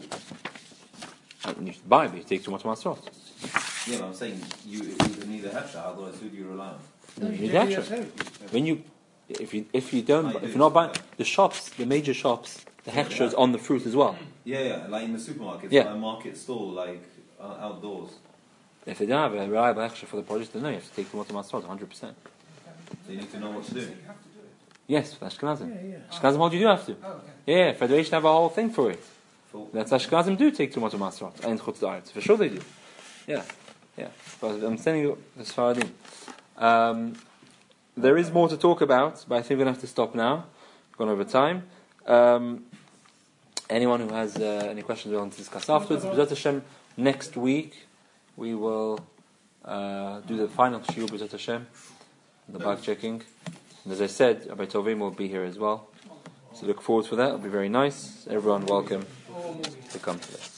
And you should buy, but you take Terumot Ma'asrot. Yeah, but I'm saying you, you would need a hefsha, otherwise who do you rely on? You No, need you that. take it yourself. When you, if you if you don't, Oh, you if do. you're not buying the shops, the major shops, the hechsher is on the fruit as well. Yeah, yeah, like in the supermarket, Yeah. like a market stall, like uh, outdoors. If they don't have a reliable hechsher for the produce, then no, you have to take Terumot Ma'asrot, one hundred percent. So you need to know what to do. So you have to do it. Yes, for Ashkenazim. Yeah, yeah. Ashkenazim hold you do have to. Oh, okay. Yeah, Federation have a whole thing for it. For, That's Ashkenazim do take Terumot Ma'asrot and Chutz La'aretz. For sure they do. Yeah, yeah. But I'm telling you, the Sfaradim. Um, there is more to talk about, but I think we're going to have to stop now. We've gone over time. Um, anyone who has uh, any questions we want to discuss afterwards, B'ezrat Hashem, next week we will uh, do the final shiur, B'ezrat Hashem, the bug checking. And as I said, Rabbi Tovim will be here as well. So look forward to that. It'll be very nice. Everyone welcome to come to that.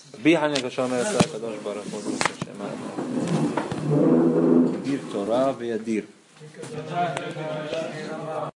Dir Torah ve'adir.